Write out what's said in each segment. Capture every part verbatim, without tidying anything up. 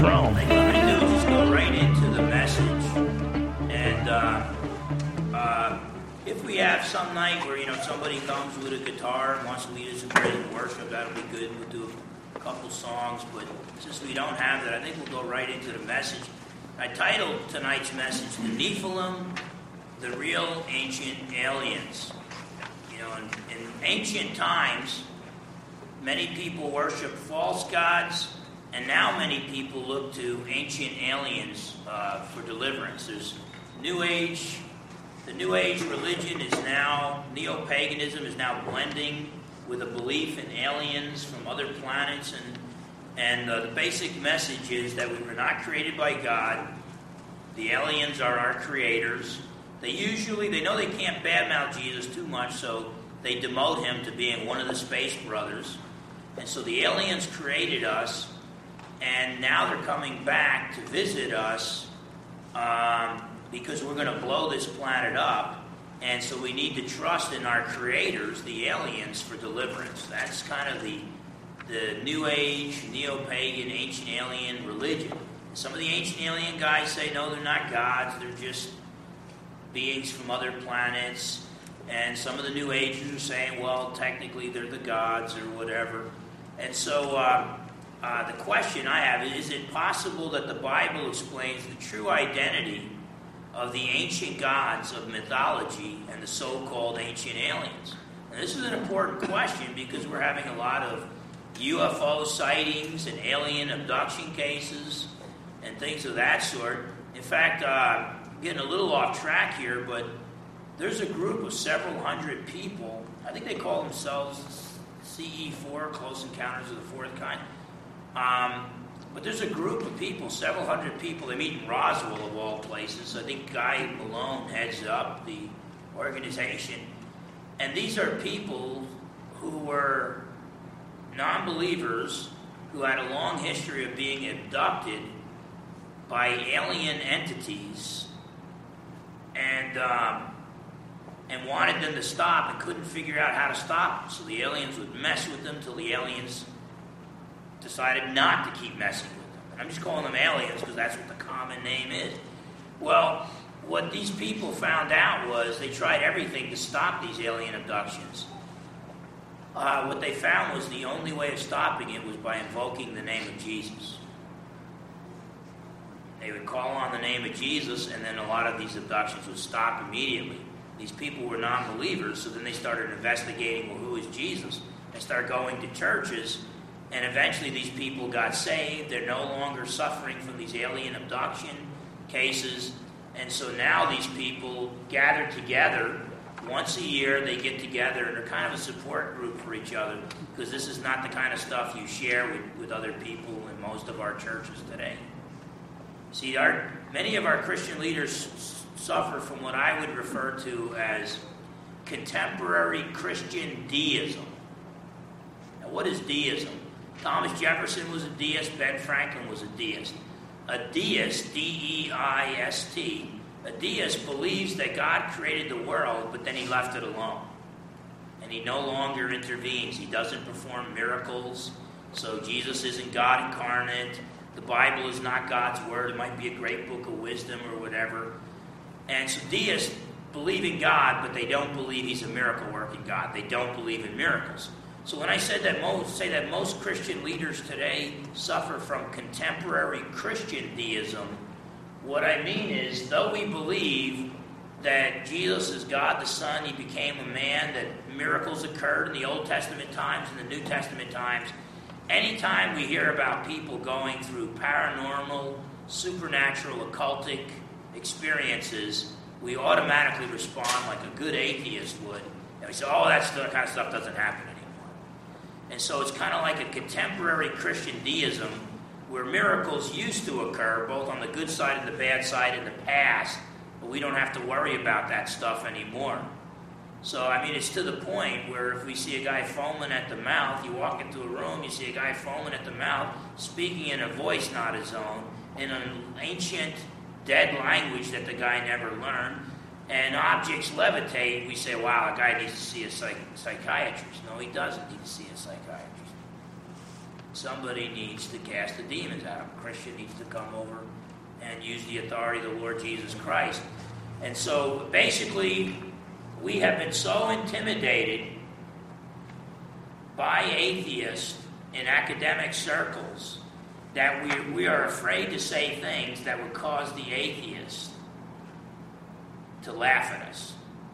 Chrome. What I'm going to do is just go right into the message. And uh, uh, if we have some night where, you know, somebody comes with a guitar and wants to lead us in praise and worship, that'll be good. We'll do a couple songs. But since we don't have that, I think we'll go right into the message. I titled tonight's message, The Nephilim, the Real Ancient Aliens. You know, in, in ancient times, many people worship false gods, and now many people look to ancient aliens uh, for deliverance. There's New Age. The New Age religion is now, neo-paganism is now blending with a belief in aliens from other planets, and and uh, the basic message is that we were not created by God. The aliens are our creators. They usually, they know they can't badmouth Jesus too much, so they demote him to being one of the space brothers. And so the aliens created us, and now they're coming back to visit us um, because we're going to blow this planet up. And so we need to trust in our creators, the aliens, for deliverance. That's kind of the the New Age, neo-pagan, ancient alien religion. Some of the ancient alien guys say, no, they're not gods, they're just beings from other planets. And some of the New Agers are saying, well, technically they're the gods or whatever. And so uh, uh, the question I have is, is it possible that the Bible explains the true identity of the ancient gods of mythology and the so-called ancient aliens? And this is an important question because we're having a lot of U F O sightings and alien abduction cases and things of that sort. In fact, uh, getting a little off track here, but there's a group of several hundred people. I think they call themselves C E four, Close Encounters of the Fourth Kind. Um, but there's a group of people, several hundred people. They meet in Roswell, of all places. I think Guy Malone heads up the organization. And these are people who were non-believers who had a long history of being abducted by alien entities and um, and wanted them to stop and couldn't figure out how to stop them. So the aliens would mess with them till the aliens decided not to keep messing with them. And I'm just calling them aliens because that's what the common name is. Well, what these people found out was they tried everything to stop these alien abductions. Uh, what they found was the only way of stopping it was by invoking the name of Jesus. They would call on the name of Jesus, and then a lot of these abductions would stop immediately. These people were non-believers, so then they started investigating, well, who is Jesus? They started going to churches, and eventually these people got saved. They're no longer suffering from these alien abduction cases, and so now these people gather together. Once a year, they get together, and they're kind of a support group for each other, because this is not the kind of stuff you share with, with other people in most of our churches today. See, our, many of our Christian leaders s- suffer from what I would refer to as contemporary Christian deism. Now, what is deism? Thomas Jefferson was a deist. Ben Franklin was a deist. A deist, D E I S T, a deist believes that God created the world, but then he left it alone. And he no longer intervenes. He doesn't perform miracles. So Jesus isn't God incarnate. The Bible is not God's word. It might be a great book of wisdom or whatever. And so deists believe in God, but they don't believe he's a miracle-working God. They don't believe in miracles. So when I said that most, say that most Christian leaders today suffer from contemporary Christian deism, what I mean is, though we believe that Jesus is God the Son, he became a man, that miracles occurred in the Old Testament times and the New Testament times, anytime we hear about people going through paranormal, supernatural, occultic experiences, we automatically respond like a good atheist would. And we say, oh, that kind of stuff doesn't happen anymore. And so it's kind of like a contemporary Christian deism where miracles used to occur, both on the good side and the bad side in the past, but we don't have to worry about that stuff anymore. So, I mean, it's to the point where if we see a guy foaming at the mouth, you walk into a room, you see a guy foaming at the mouth, speaking in a voice not his own, in an ancient, dead language that the guy never learned, and objects levitate, we say, wow, a guy needs to see a psych- psychiatrist. No, he doesn't need to see a psychiatrist. somebody needs to cast the demons out. A Christian needs to come over and use the authority of the Lord Jesus Christ. And so basically, we have been so intimidated by atheists in academic circles that we, we are afraid to say things that would cause the atheists to laugh at us.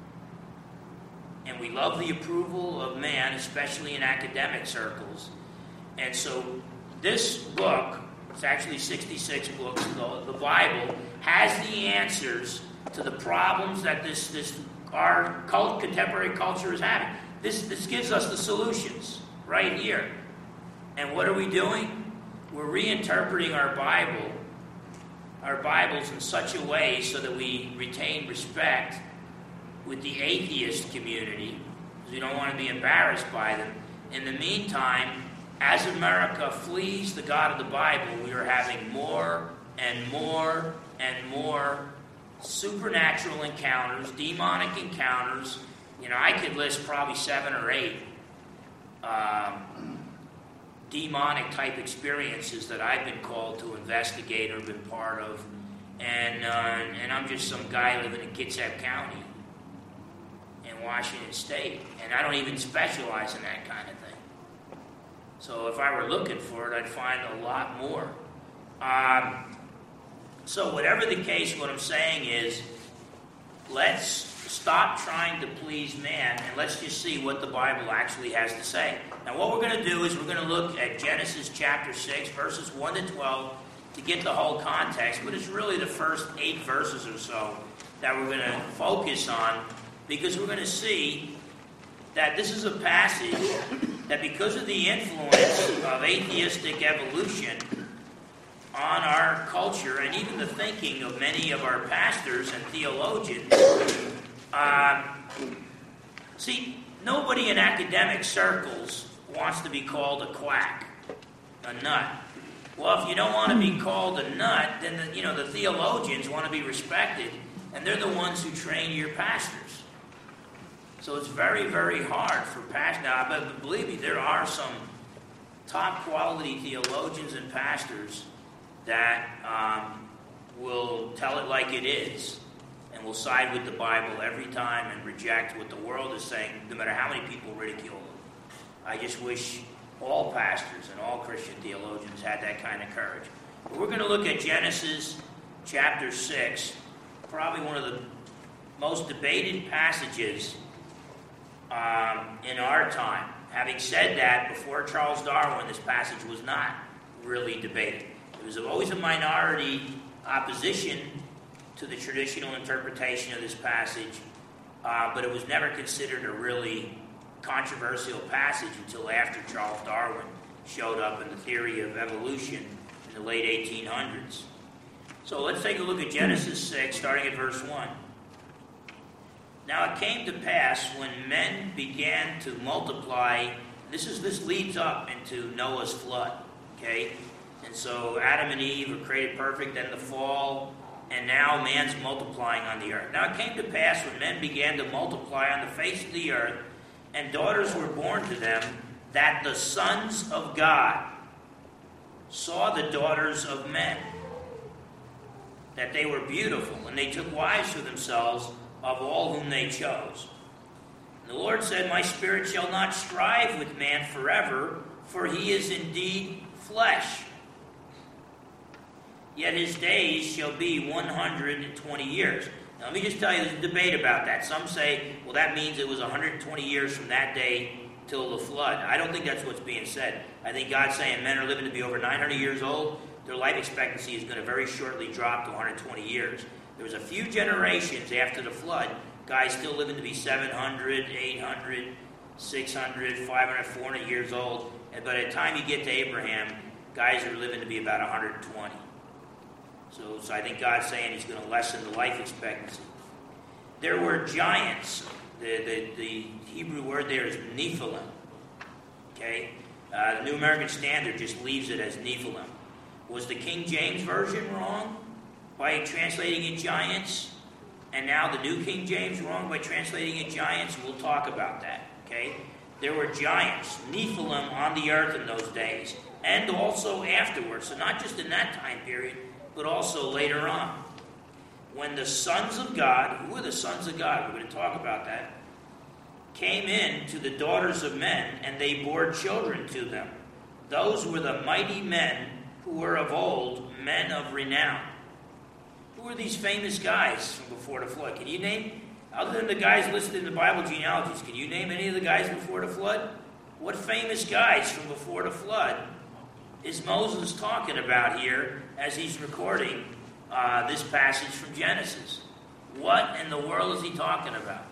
And we love the approval of man, especially in academic circles. And so this book, it's actually sixty-six books, the, the Bible, has the answers to the problems that this, this our cult, contemporary culture is having. This, this gives us the solutions right here. And what are we doing? We're reinterpreting our Bible, our Bibles in such a way so that we retain respect with the atheist community, because we don't want to be embarrassed by them. In the meantime, as America flees the God of the Bible, we are having more and more and more supernatural encounters, demonic encounters. You know, I could list probably seven or eight um, demonic type experiences that I've been called to investigate or been part of, and uh, and I'm just some guy living in Kitsap County in Washington State, and I don't even specialize in that kind of thing. So if I were looking for it, I'd find a lot more. Um, so whatever the case, what I'm saying is, let's stop trying to please man, and let's just see what the Bible actually has to say. Now what we're going to do is we're going to look at Genesis chapter six, verses one to twelve, to get the whole context, but it's really the first eight verses or so that we're going to focus on, because we're going to see that this is a passage that, because of the influence of atheistic evolution on our culture and even the thinking of many of our pastors and theologians, uh, see, nobody in academic circles wants to be called a quack, a nut. Well, if you don't want to be called a nut, then the, you know the theologians want to be respected, and they're the ones who train your pastors. So it's very, very hard for pastors. Now, but believe me, there are some top quality theologians and pastors that um, will tell it like it is and will side with the Bible every time and reject what the world is saying, no matter how many people ridicule them. I just wish all pastors and all Christian theologians had that kind of courage. But we're going to look at Genesis chapter six, probably one of the most debated passages um, in our time. Having said that, before Charles Darwin, this passage was not really debated. It was always a minority opposition to the traditional interpretation of this passage, uh, but it was never considered a really controversial passage until after Charles Darwin showed up in the theory of evolution in the late eighteen hundreds. So let's take a look at Genesis six, starting at verse one. Now it came to pass when men began to multiply, this is this leads up into Noah's flood, okay? And so Adam and Eve are created perfect, then the fall, and now man's multiplying on the earth. Now it came to pass when men began to multiply on the face of the earth, and daughters were born to them, that the sons of God saw the daughters of men, that they were beautiful, and they took wives for themselves of all whom they chose. And the Lord said, My spirit shall not strive with man forever, for he is indeed flesh. Yet his days shall be one hundred twenty years. Now let me just tell you, there's a debate about that. Some say, well, that means it was one hundred twenty years from that day till the flood. I don't think that's what's being said. I think God's saying men are living to be over nine hundred years old. Their life expectancy is going to very shortly drop to one hundred twenty years. There was a few generations after the flood, guys still living to be seven hundred, eight hundred, six hundred, five hundred, four hundred years old. And by the time you get to Abraham, guys are living to be about one hundred twenty. So, so I think God's saying he's going to lessen the life expectancy. There were giants. The, the, the Hebrew word there is Nephilim. Okay? Uh, the New American Standard just leaves it as Nephilim. Was the King James Version wrong by translating it giants? And now the New King James wrong by translating it giants? We'll talk about that. Okay? There were giants, Nephilim, on the earth in those days. and also afterwards. So not just in that time period, but also later on. When the sons of God, who are the sons of God? We're going to talk about that. Came in to the daughters of men, and they bore children to them. Those were the mighty men who were of old, men of renown. Who are these famous guys from before the flood? Can you name, other than the guys listed in the Bible genealogies, can you name any of the guys before the flood? What famous guys from before the flood is Moses talking about here as he's recording uh, this passage from Genesis? What in the world is he talking about?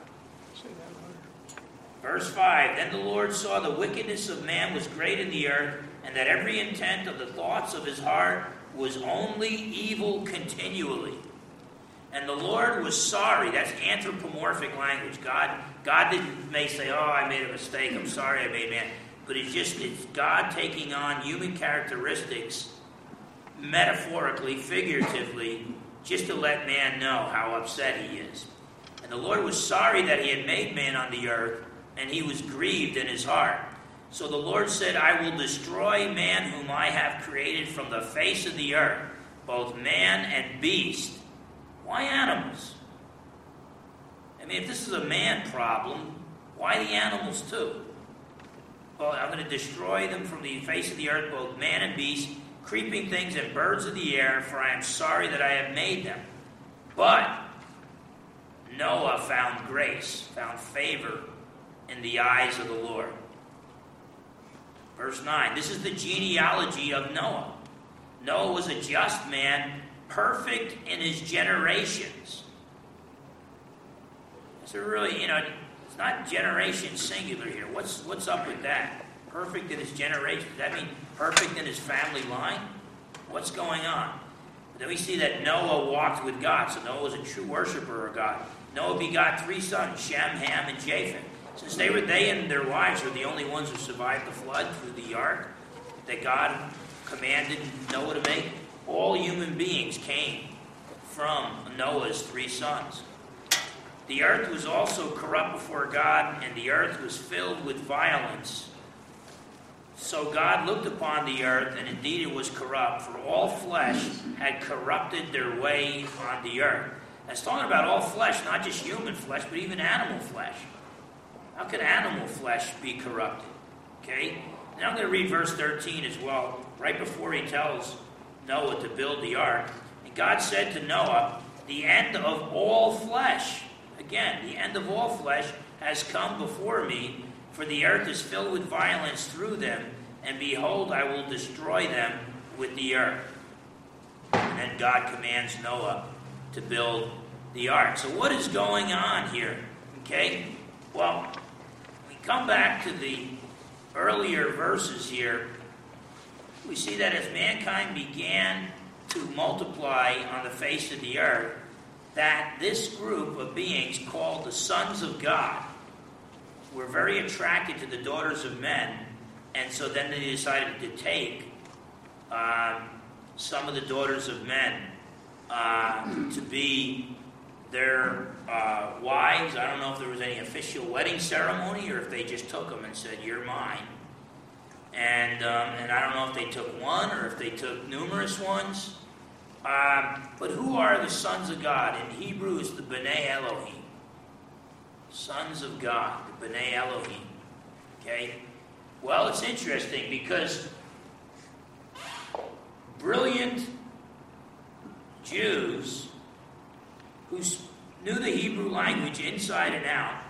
Verse five, then the Lord saw the wickedness of man was great in the earth, and that every intent of the thoughts of his heart was only evil continually. And the Lord was sorry. That's anthropomorphic language. God, God didn't may say, oh, I made a mistake. I'm sorry I made man. But it's just it's God taking on human characteristics, metaphorically, figuratively, just to let man know how upset he is. And the Lord was sorry that he had made man on the earth, and he was grieved in his heart. So the Lord said, I will destroy man whom I have created from the face of the earth, both man and beast. Why animals? I mean, if this is a man problem, why the animals too? Well, I'm going to destroy them from the face of the earth, both man and beast, creeping things and birds of the air, for I am sorry that I have made them. But Noah found grace, found favor in the eyes of the Lord. Verse nine, this is the genealogy of Noah. Noah was a just man, perfect in his generations. So really, you know, it's not generation singular here. What's what's up with that? Perfect in his generations. Does that mean perfect in his family line? What's going on? But then we see that Noah walked with God. So Noah was a true worshiper of God. Noah begot three sons, Shem, Ham, and Japheth. Since they were they and their wives were the only ones who survived the flood through the ark that God commanded Noah to make, all human beings came from Noah's three sons. The earth was also corrupt before God, and the earth was filled with violence. So God looked upon the earth, and indeed it was corrupt, for all flesh had corrupted their way on the earth. That's talking about all flesh, not just human flesh, but even animal flesh. How can animal flesh be corrupted? Okay? Now I'm going to read verse thirteen as well, right before he tells Noah to build the ark. And God said to Noah, the end of all flesh, again, the end of all flesh has come before me, for the earth is filled with violence through them, and behold, I will destroy them with the earth. And then God commands Noah to build the ark. So what is going on here? Okay? Well, we come back to the earlier verses here. We see that as mankind began to multiply on the face of the earth, that this group of beings called the sons of God were very attracted to the daughters of men, and so then they decided to take um, some of the daughters of men uh, to be their uh, wives. I don't know if there was any official wedding ceremony or if they just took them and said, you're mine. And um, and I don't know if they took one or if they took numerous ones. Um, but who are the sons of God? In Hebrew, it's the B'nai Elohim. Sons of God, the B'nai Elohim. Okay? Well, it's interesting because brilliant Jews who knew the Hebrew language inside and out,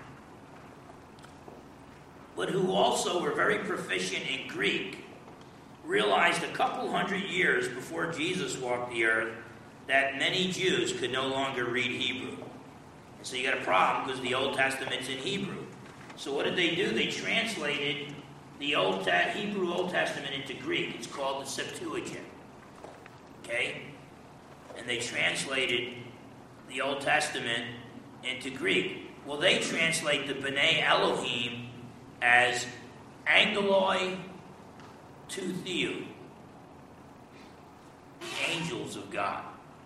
but who also were very proficient in Greek, realized a couple hundred years before Jesus walked the earth that many Jews could no longer read Hebrew. And so you got a problem because the Old Testament's in Hebrew. So what did they do? They translated the Old Ta- Hebrew Old Testament into Greek. It's called the Septuagint. Okay? And they translated the Old Testament into Greek. Well, they translate the B'nai Elohim as Angeloi to Theou, angels of God.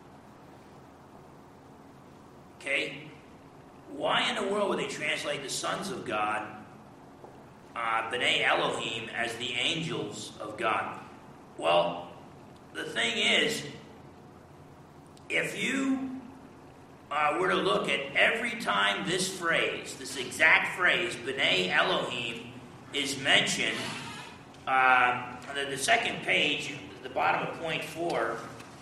Okay? Why in the world would they translate the sons of God, uh, B'nai Elohim, as the angels of God? Well, the thing is, if you uh, were to look at every time this phrase, this exact phrase, B'nai Elohim, is mentioned, uh, on the, the second page, the bottom of point four,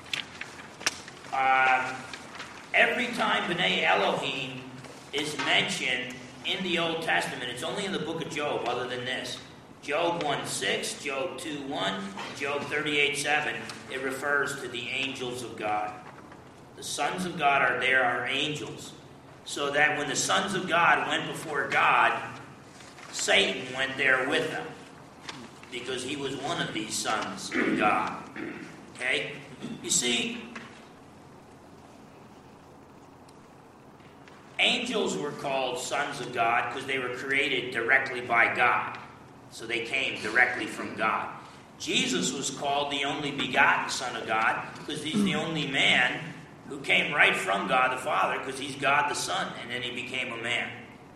uh, every time B'nai Elohim is mentioned in the Old Testament, it's only in the book of Job, other than this. Job one six, Job two one, Job thirty-eight seven, it refers to the angels of God. The sons of God are there, are angels. So that when the sons of God went before God, Satan went there with them, because he was one of these sons of God. Okay? You see, angels were called sons of God because they were created directly by God. So they came directly from God. Jesus was called the only begotten Son of God because he's the only man who came right from God the Father, because he's God the Son, and then he became a man.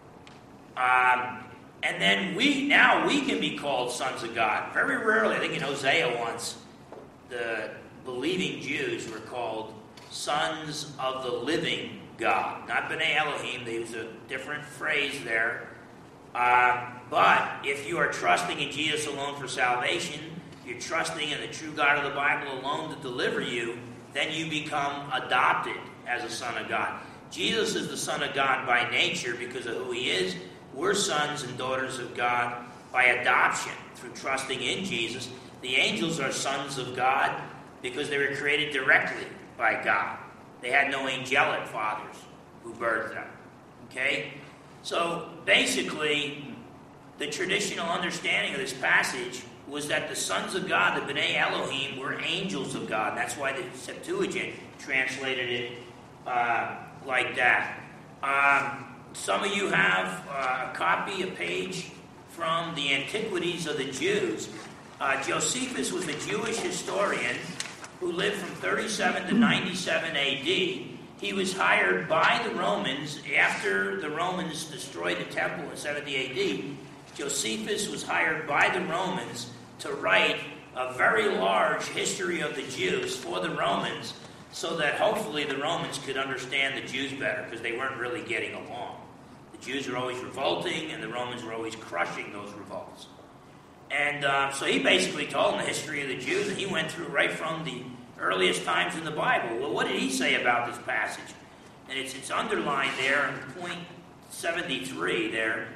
Um, and then we, now we can be called sons of God. Very rarely, I think in Hosea once, the believing Jews were called sons of the living God. Not B'nai Elohim, they use a different phrase there. Uh, but if you are trusting in Jesus alone for salvation, you're trusting in the true God of the Bible alone to deliver you, then you become adopted as a son of God. Jesus is the Son of God by nature because of who he is. We're sons and daughters of God by adoption through trusting in Jesus. The angels are sons of God because they were created directly by God. They had no angelic fathers who birthed them. Okay? So basically, the traditional understanding of this passage was that the sons of God, the B'nai Elohim, were angels of God. That's why the Septuagint translated it uh, like that. Um, some of you have uh, a copy, a page from the Antiquities of the Jews. Uh, Josephus was a Jewish historian who lived from thirty-seven to ninety-seven A D. He was hired by the Romans after the Romans destroyed the temple in seventy A D. Josephus was hired by the Romans to write a very large history of the Jews for the Romans so that hopefully the Romans could understand the Jews better, because they weren't really getting along. The Jews were always revolting, and the Romans were always crushing those revolts. And uh, so he basically told them the history of the Jews, and he went through right from the earliest times in the Bible. Well, what did he say about this passage? And it's, it's underlined there in point seventy-three there.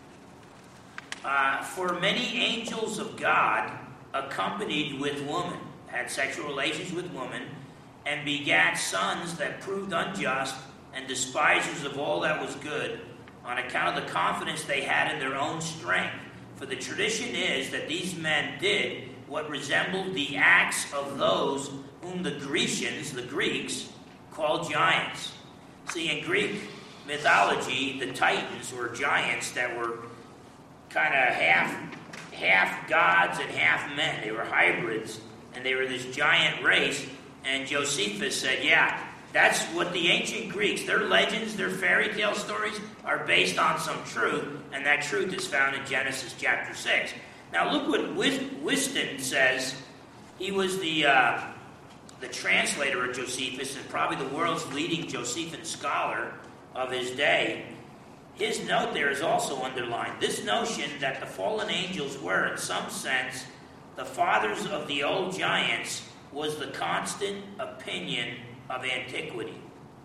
Uh, for many angels of God accompanied with woman, had sexual relations with woman, and begat sons that proved unjust and despisers of all that was good, on account of the confidence they had in their own strength. For the tradition is that these men did what resembled the acts of those whom the Grecians, the Greeks, called giants. See, in Greek mythology, the Titans were giants that were kind of half half gods and half men. They were hybrids, and they were this giant race. And Josephus said, yeah, that's what the ancient Greeks, their legends, their fairy tale stories are based on some truth, and that truth is found in Genesis chapter six. Now look what Whiston says. He was the uh, the translator of Josephus, and probably the world's leading Josephine scholar of his day. His note there is also underlined. This notion that the fallen angels were, in some sense, the fathers of the old giants was the constant opinion of antiquity.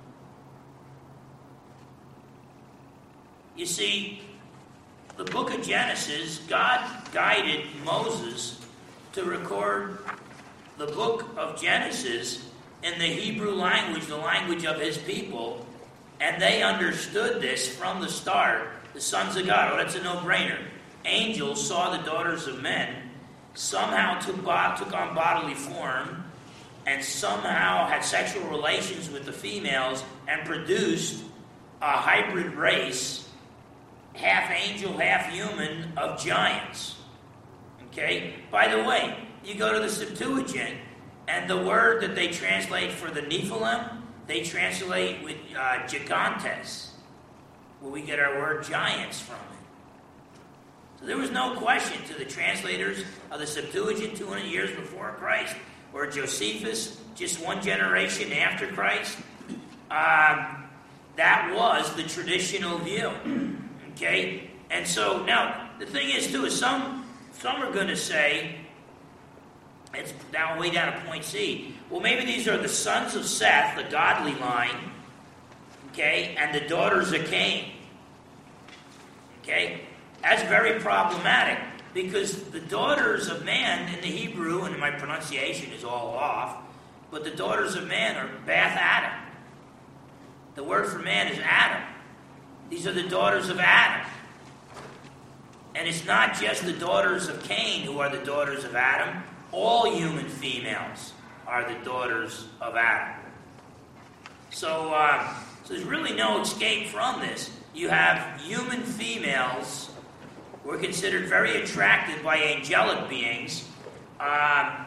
You see, the book of Genesis, God guided Moses to record the book of Genesis in the Hebrew language, the language of his people, and they understood this from the start. The sons of God, oh, that's a no-brainer. Angels saw the daughters of men, somehow took, took on bodily form, and somehow had sexual relations with the females and produced a hybrid race, half angel, half human, of giants. Okay? By the way, you go to the Septuagint, and the word that they translate for the Nephilim, they translate with uh, gigantes, where we get our word giants from it. So there was no question to the translators of the Septuagint two hundred years before Christ, or Josephus just one generation after Christ. Um, that was the traditional view. Okay? And so, now, the thing is, too, is some, some are going to say, it's down way down at point C, well, maybe these are the sons of Seth, the godly line, okay, and the daughters of Cain. Okay? That's very problematic, because the daughters of man in the Hebrew, and my pronunciation is all off, but the daughters of man are Bath Adam. The word for man is Adam. These are the daughters of Adam. And it's not just the daughters of Cain who are the daughters of Adam. All human females are the daughters of Adam. So, uh, so there's really no escape from this. You have human females who are considered very attractive by angelic beings. Uh,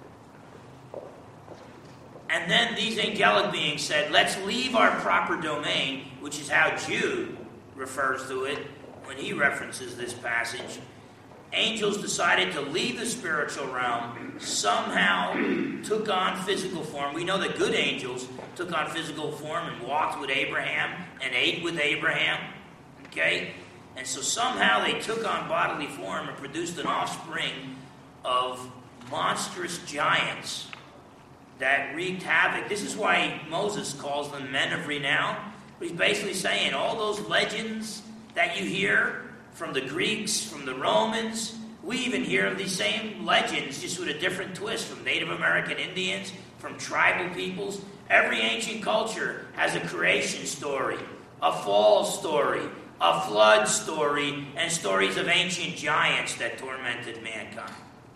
and then these angelic beings said, let's leave our proper domain, which is how Jude refers to it when he references this passage. Angels decided to leave the spiritual realm, somehow took on physical form. We know that good angels took on physical form and walked with Abraham and ate with Abraham. Okay? And so somehow they took on bodily form and produced an offspring of monstrous giants that wreaked havoc. This is why Moses calls them men of renown. He's basically saying all those legends that you hear from the Greeks, from the Romans, we even hear of these same legends, just with a different twist, from Native American Indians, from tribal peoples. Every ancient culture has a creation story, a fall story, a flood story, and stories of ancient giants that tormented mankind.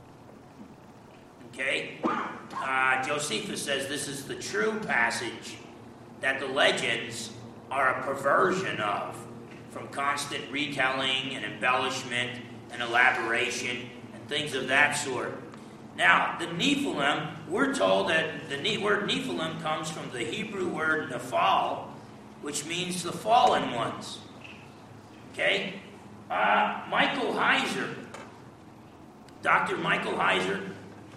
Okay? Uh, Josephus says this is the true passage that the legends are a perversion of, from constant retelling and embellishment and elaboration and things of that sort. Now, the Nephilim, we're told that the ne- word Nephilim comes from the Hebrew word Nephal, which means the fallen ones. Okay? Uh, Michael Heiser, Doctor Michael Heiser,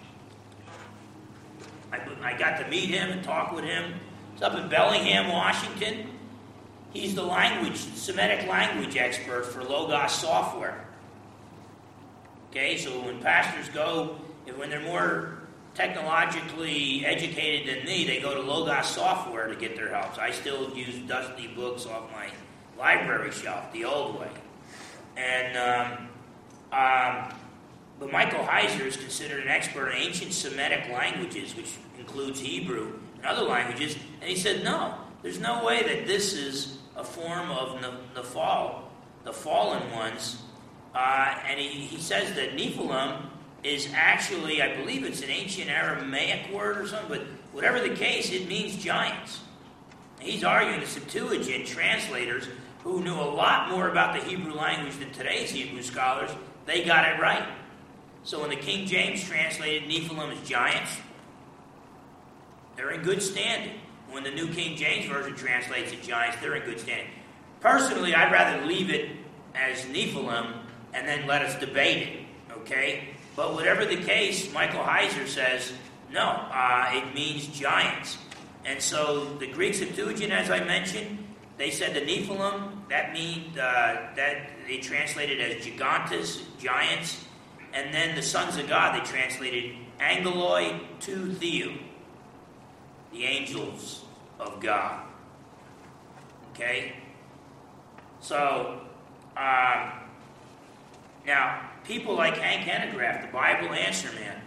I, I got to meet him and talk with him. He's up in Bellingham, Washington. He's the language, Semitic language expert for Logos software. Okay, so when pastors go, if when they're more technologically educated than me, they go to Logos software to get their help. So I still use dusty books off my library shelf, the old way. And, um, um, but Michael Heiser is considered an expert in ancient Semitic languages, which includes Hebrew and other languages. And he said, no, there's no way that this is a form of the fall, the fallen ones. Uh, and he, he says that Nephilim is actually, I believe it's an ancient Aramaic word or something, but whatever the case, it means giants. He's arguing the Septuagint translators, who knew a lot more about the Hebrew language than today's Hebrew scholars, they got it right. So when the King James translated Nephilim as giants, they're in good standing. When the New King James Version translates it giants, they're in good standing. Personally, I'd rather leave it as Nephilim and then let us debate it, okay? But whatever the case, Michael Heiser says, no, uh, it means giants. And so the Greek Septuagint, as I mentioned, they said the Nephilim, that means, uh, that they translated as gigantes, giants, and then the sons of God, they translated angeloi tu theou, the angels of God. Okay? So, uh, now, people like Hank Hanegraaff, the Bible Answer Man,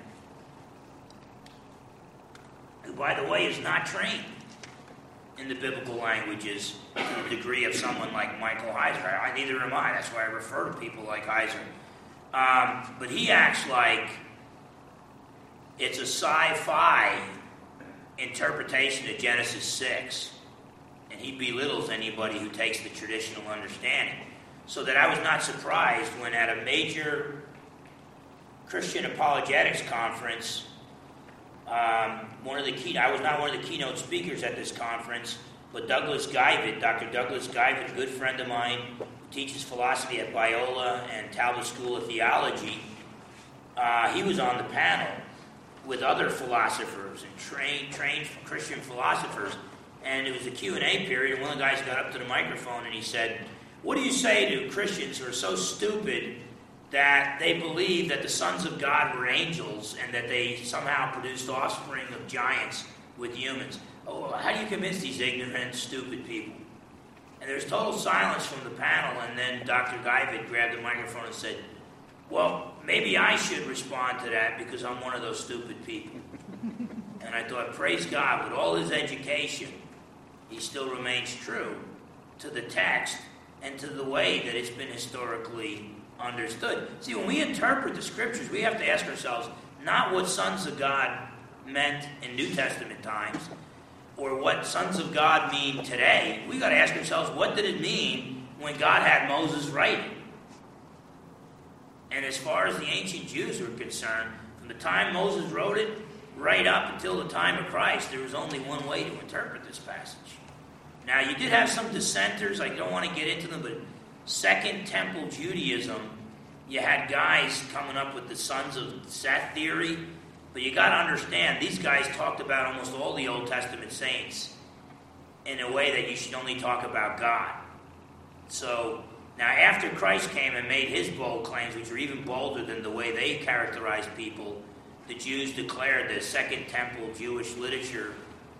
who, by the way, is not trained in the biblical languages to the degree of someone like Michael Heiser. I, I neither am I. That's why I refer to people like Heiser. Um, but he acts like it's a sci-fi interpretation of Genesis six, and he belittles anybody who takes the traditional understanding. So that I was not surprised when at a major Christian apologetics conference, um, one of the key, I was not one of the keynote speakers at this conference, but Douglas Geivett, Doctor Douglas Geivett, a good friend of mine, teaches philosophy at Biola and Talbot School of Theology. Uh, he was on the panel with other philosophers and trained trained Christian philosophers, and it was a Q and A period, and one of the guys got up to the microphone and he said, what do you say to Christians who are so stupid that they believe that the sons of God were angels and that they somehow produced offspring of giants with humans? Oh, how do you convince these ignorant, stupid people? And there's total silence from the panel, and then Doctor Guyvid grabbed the microphone and said, well, maybe I should respond to that because I'm one of those stupid people. And I thought, praise God, with all his education, he still remains true to the text and to the way that it's been historically understood. See, when we interpret the scriptures, we have to ask ourselves not what sons of God meant in New Testament times or what sons of God mean today. We got to ask ourselves, what did it mean when God had Moses writing? And as far as the ancient Jews were concerned, from the time Moses wrote it right up until the time of Christ, there was only one way to interpret this passage. Now, you did have some dissenters. I don't want to get into them, but Second Temple Judaism, you had guys coming up with the sons of Seth theory, but you got to understand, these guys talked about almost all the Old Testament saints in a way that you should only talk about God. So, now after Christ came and made his bold claims, which are even bolder than the way they characterized people, the Jews declared the Second Temple Jewish literature,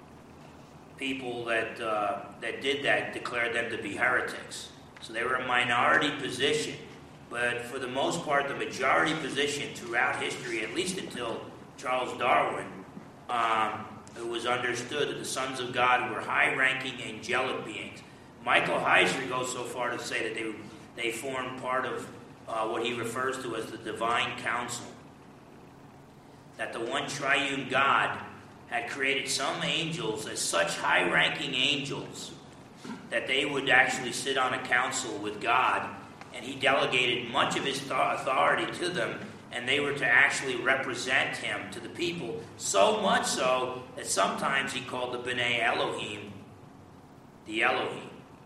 people that uh, that did that declared them to be heretics. So they were a minority position. But for the most part, the majority position throughout history, at least until Charles Darwin, um, it was understood that the sons of God were high-ranking angelic beings. Michael Heiser goes so far to say that they they formed part of uh, what he refers to as the divine council. That the one triune God had created some angels as such high-ranking angels that they would actually sit on a council with God, and he delegated much of his th- authority to them, and they were to actually represent him to the people, so much so that sometimes he called the B'nai Elohim the Elohim.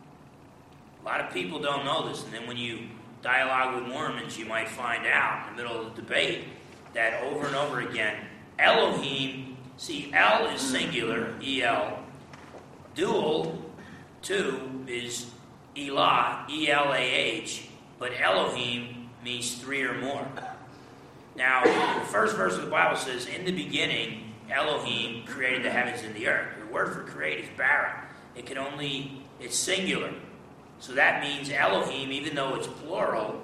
A lot of people don't know this, and then when you dialogue with Mormons, you might find out in the middle of the debate that over and over again, Elohim, see, El is singular, E L, dual, two, is Elah, E L A H, but Elohim means three or more. Now, the first verse of the Bible says, in the beginning, Elohim created the heavens and the earth. The word for create is bara. It can only, it's singular. So that means Elohim, even though it's plural,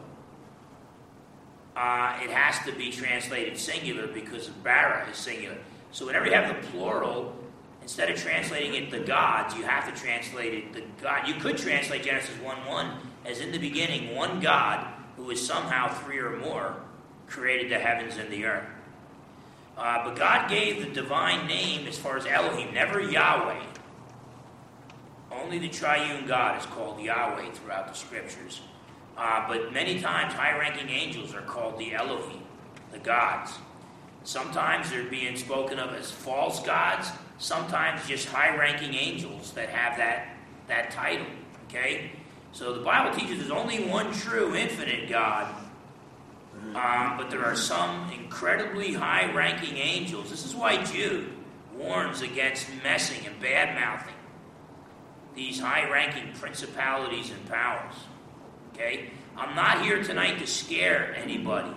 uh, it has to be translated singular because bara is singular. So whenever you have the plural, instead of translating it the gods, you have to translate it the God. You could translate Genesis one one as in the beginning, one God, who is somehow three or more, created the heavens and the earth. Uh, but God gave the divine name as far as Elohim, never Yahweh. Only the triune God is called Yahweh throughout the scriptures. Uh, but many times high-ranking angels are called the Elohim, the gods. Sometimes they're being spoken of as false gods, sometimes just high-ranking angels that have that, that title. Okay? So the Bible teaches there's only one true infinite God, um, but there are some incredibly high-ranking angels. This is why Jude warns against messing and bad-mouthing these high-ranking principalities and powers. Okay? I'm not here tonight to scare anybody,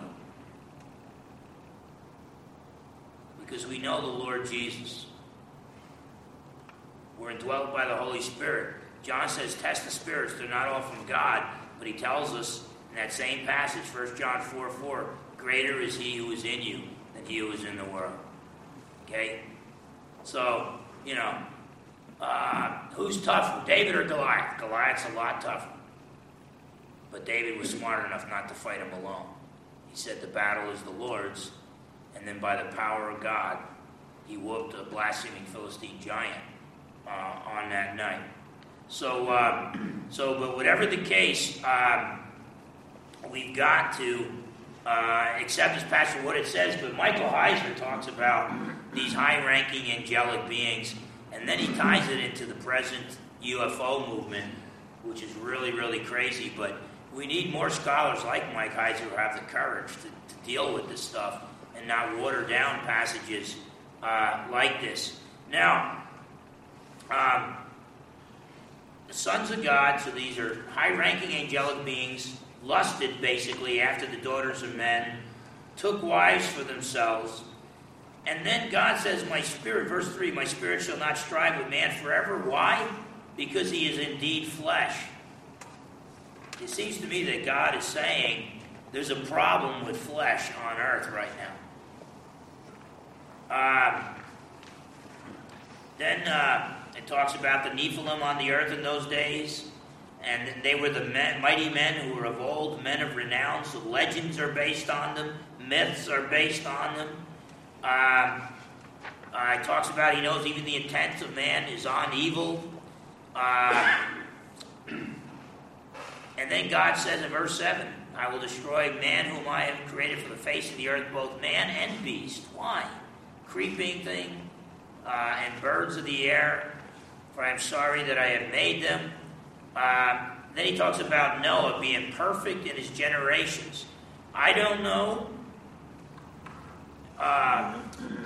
because we know the Lord Jesus. We're indwelt by the Holy Spirit. John says, test the spirits, they're not all from God, but he tells us in that same passage, First John four four, greater is he who is in you than he who is in the world. Okay? So, you know, uh, who's tougher, David or Goliath? Goliath's a lot tougher. But David was smart enough not to fight him alone. He said the battle is the Lord's, and then by the power of God, he whooped a blaspheming Philistine giant uh, on that night. So, uh, so, but whatever the case, um, we've got to uh, accept this passage for what it says. But Michael Heiser talks about these high-ranking angelic beings, and then he ties it into the present U F O movement, which is really, really crazy. But we need more scholars like Mike Heiser who have the courage to, to deal with this stuff and not water down passages uh, like this. Now, um, the sons of God, so these are high-ranking angelic beings, lusted basically after the daughters of men, took wives for themselves, and then God says, my spirit, verse three, my spirit shall not strive with man forever. Why? Because he is indeed flesh. It seems to me that God is saying there's a problem with flesh on earth right now. Um, then uh, it talks about the Nephilim on the earth in those days. And they were the men, mighty men who were of old, men of renown. So legends are based on them. Myths are based on them. Uh, uh, it talks about he knows even the intent of man is on evil. Uh, and then God says in verse seven, I will destroy man whom I have created for the face of the earth, both man and beast. Why? Creeping thing uh, and birds of the air, for I am sorry that I have made them. Uh, then he talks about Noah being perfect in his generations. I don't know uh,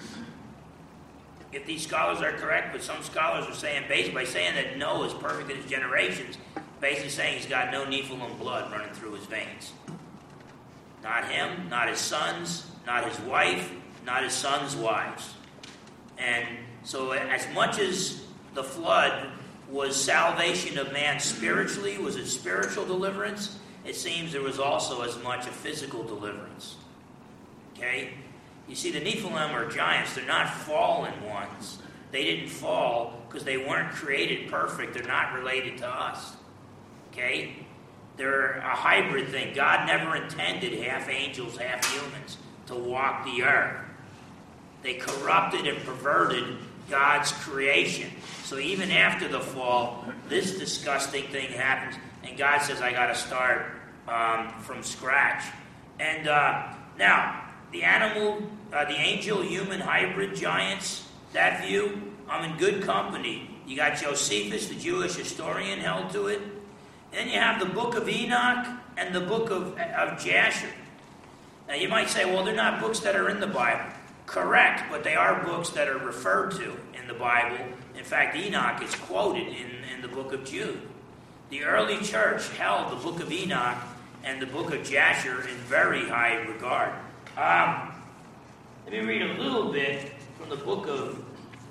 if these scholars are correct, but some scholars are saying, basically, by saying that Noah is perfect in his generations, basically saying he's got no Nephilim blood running through his veins. Not him, not his sons, not his wife, not his sons' wives. And so as much as the flood was salvation of man spiritually, was it spiritual deliverance? It seems there was also as much a physical deliverance. Okay? You see, the Nephilim are giants. They're not fallen ones. They didn't fall because they weren't created perfect. They're not related to us. Okay? They're a hybrid thing. God never intended half angels, half humans to walk the earth. They corrupted and perverted God's creation. So even after the fall, this disgusting thing happens, and God says, I got to start um, from scratch. And uh, now, the animal, uh, the angel-human hybrid giants, that view, I'm in good company. You got Josephus, the Jewish historian, held to it. Then you have the book of Enoch and the book of, of Jasher. Now, you might say, well, they're not books that are in the Bible. Correct, but they are books that are referred to in the Bible. In fact, Enoch is quoted in, in the book of Jude. The early church held the book of Enoch and the book of Jasher in very high regard. Um, let me read a little bit from the book of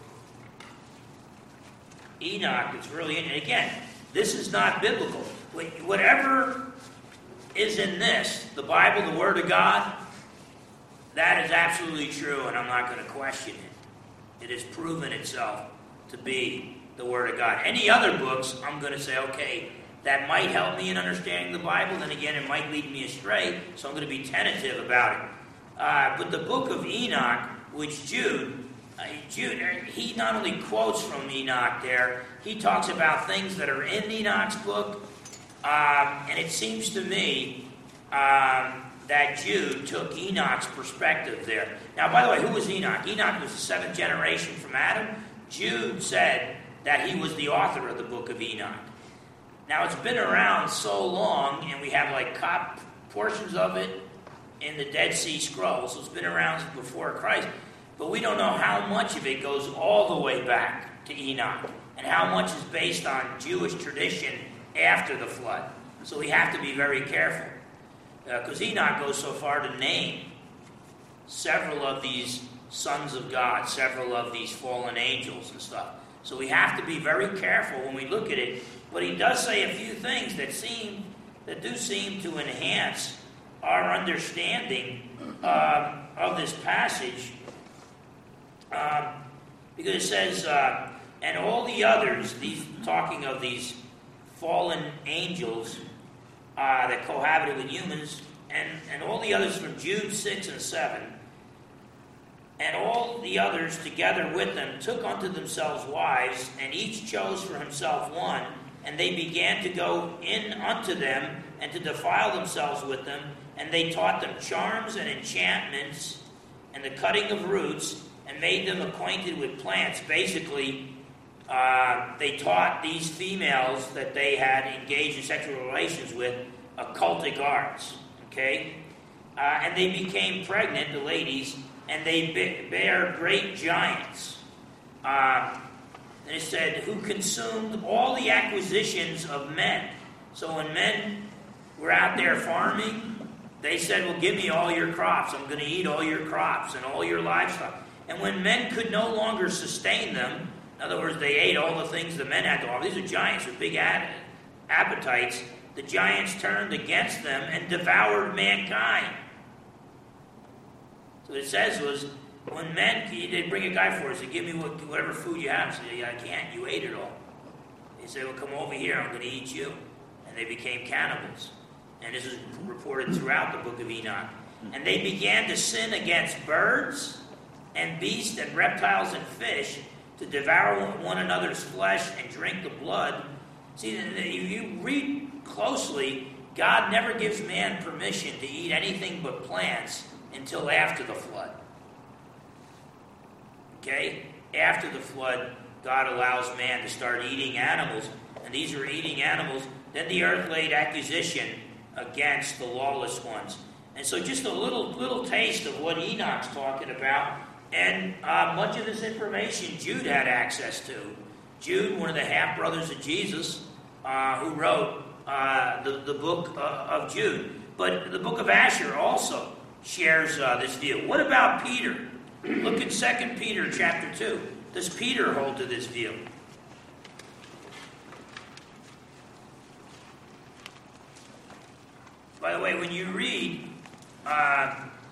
Enoch. It's really, and again, this is not biblical. Whatever is in this, the Bible, the Word of God, that is absolutely true, and I'm not going to question it. It has proven itself to be the Word of God. Any other books, I'm going to say, okay, that might help me in understanding the Bible, then again, it might lead me astray, so I'm going to be tentative about it. Uh, but the book of Enoch, which Jude, uh, Jude, he not only quotes from Enoch there, he talks about things that are in Enoch's book, um, and it seems to me um, that Jude took Enoch's perspective there. Now, by the way, who was Enoch? Enoch was the seventh generation from Adam. Jude said that he was the author of the book of Enoch. Now, it's been around so long, and we have like cop portions of it in the Dead Sea Scrolls, so it's been around before Christ. But we don't know how much of it goes all the way back to Enoch, and how much is based on Jewish tradition after the flood. So we have to be very careful. Because uh, Enoch goes so far to name several of these sons of God, several of these fallen angels and stuff. So we have to be very careful when we look at it. But he does say a few things that seem, that do seem to enhance our understanding uh, of this passage. Um, because it says, uh, and all the others, these talking of these fallen angels, Uh, that cohabited with humans, and, and all the others from Jude six and seven, and all the others together with them took unto themselves wives, and each chose for himself one, and they began to go in unto them, and to defile themselves with them, and they taught them charms and enchantments, and the cutting of roots, and made them acquainted with plants. Basically, Uh, they taught these females that they had engaged in sexual relations with occultic arts, okay? Uh, and they became pregnant, the ladies, and they be- bare great giants. Uh, and it said, who consumed all the acquisitions of men. So when men were out there farming, they said, well, give me all your crops. I'm going to eat all your crops and all your livestock. And when men could no longer sustain them, in other words, they ate all the things the men had to offer. These are giants with big ad- appetites. The giants turned against them and devoured mankind. So what it says was, when men, they'd bring a guy for us, they'd give me what, whatever food you have. So I can't, you ate it all. They said, well, come over here, I'm going to eat you. And they became cannibals. And this is reported throughout the book of Enoch. And they began to sin against birds and beasts and reptiles and fish, to devour one another's flesh and drink the blood. See, if you read closely, God never gives man permission to eat anything but plants until after the flood. Okay? After the flood, God allows man to start eating animals, and these are eating animals. Then the earth laid accusation against the lawless ones. And so just a little little taste of what Enoch's talking about. And uh, much of this information Jude had access to. Jude, one of the half-brothers of Jesus, uh, who wrote uh, the, the book uh, of Jude. But the book of Asher also shares uh, this view. What about Peter? Look at Second Peter chapter two. Does Peter hold to this view? By the way, when you read... Uh,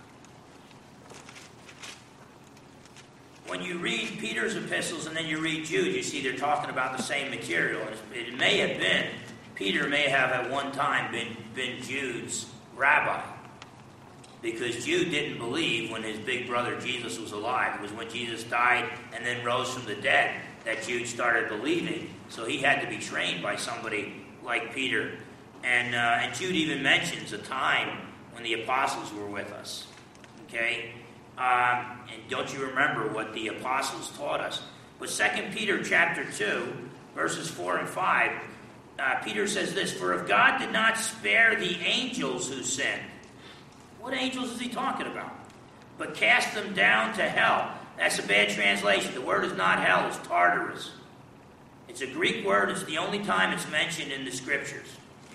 When you read Peter's epistles and then you read Jude, you see they're talking about the same material. It may have been, Peter may have at one time been, been Jude's rabbi. Because Jude didn't believe when his big brother Jesus was alive. It was when Jesus died and then rose from the dead that Jude started believing. So he had to be trained by somebody like Peter. And, uh, and Jude even mentions a time when the apostles were with us. Okay? Um, and don't you remember what the apostles taught us? But Second Peter chapter two, verses four and five, uh, Peter says this, for if God did not spare the angels who sinned, what angels is he talking about? But cast them down to hell. That's a bad translation. The word is not hell, it's Tartarus. It's a Greek word. It's the only time it's mentioned in the scriptures.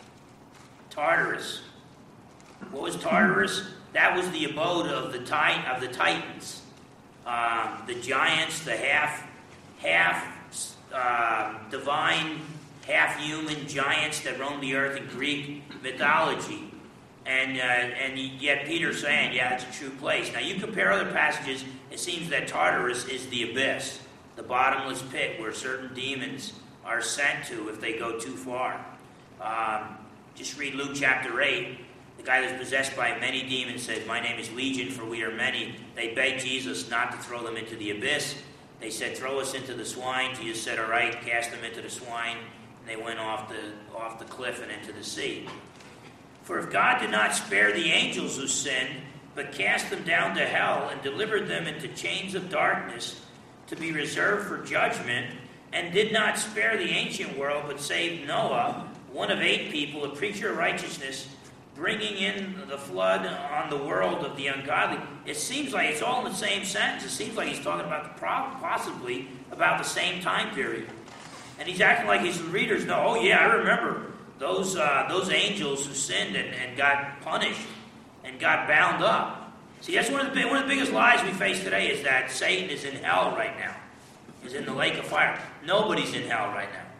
Tartarus. What was Tartarus? That was the abode of the tit- of the Titans, um, the giants, the half, half uh, divine, half human giants that roamed the earth in Greek mythology, and uh, and yet Peter's saying, yeah, it's a true place. Now you compare other passages, it seems that Tartarus is the abyss, the bottomless pit where certain demons are sent to if they go too far. Um, just read Luke chapter eight. The guy that's possessed by many demons says, my name is Legion, for we are many. They begged Jesus not to throw them into the abyss. They said, throw us into the swine. Jesus said, all right, cast them into the swine. And they went off the, off the cliff and into the sea. For if God did not spare the angels who sinned, but cast them down to hell and delivered them into chains of darkness to be reserved for judgment, and did not spare the ancient world, but saved Noah, one of eight people, a preacher of righteousness, bringing in the flood on the world of the ungodly. It seems like it's all in the same sentence. It seems like he's talking about the problem, possibly about the same time period. And he's acting like his readers know, oh yeah, I remember those uh, those angels who sinned and, and got punished and got bound up. See, that's one of the one of the biggest lies we face today is that Satan is in hell right now. He's in the lake of fire. Nobody's in hell right now.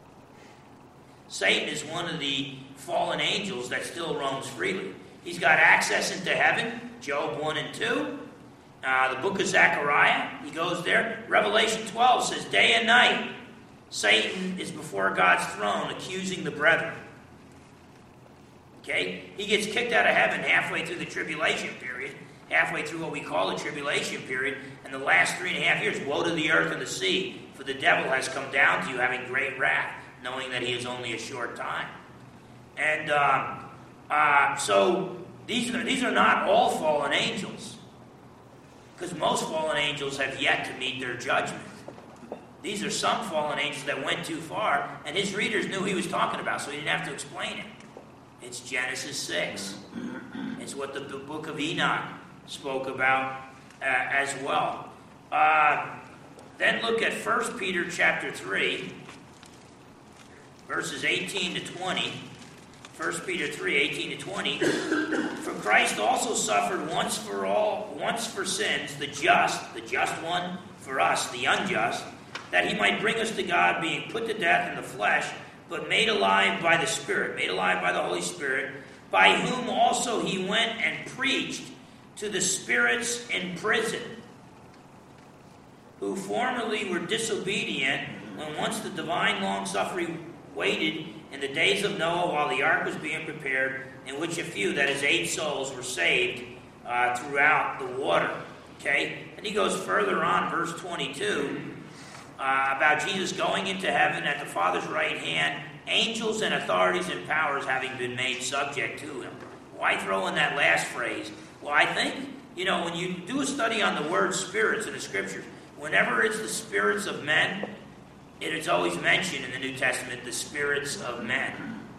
Satan is one of the fallen angels that still roams freely. He's got access into heaven, Job one and two. Uh, the book of Zechariah, he goes there. Revelation twelve says, day and night, Satan is before God's throne accusing the brethren. Okay? He gets kicked out of heaven halfway through the tribulation period, halfway through what we call the tribulation period, and the last three and a half years, woe to the earth and the sea, for the devil has come down to you having great wrath, knowing that he is only a short time. And uh, uh, so these are, these are not all fallen angels, because most fallen angels have yet to meet their judgment. These are some fallen angels that went too far, and his readers knew he was talking about, so he didn't have to explain it. It's Genesis six. It's what the book of Enoch spoke about uh, as well. Uh, then look at First Peter chapter three, verses eighteen to twenty. First Peter three, eighteen to twenty. For Christ also suffered once for all, once for sins, the just, the just one for us, the unjust, that he might bring us to God, being put to death in the flesh, but made alive by the Spirit, made alive by the Holy Spirit, by whom also he went and preached to the spirits in prison, who formerly were disobedient, when once the divine long-suffering waited in the days of Noah while the ark was being prepared, in which a few, that is eight souls, were saved uh, throughout the water. Okay? And he goes further on, verse twenty-two, uh, about Jesus going into heaven at the Father's right hand, angels and authorities and powers having been made subject to him. Why throw in that last phrase? Well, I think, you know, when you do a study on the word spirits in the Scriptures, whenever it's the spirits of men, it is always mentioned in the New Testament, the spirits of men.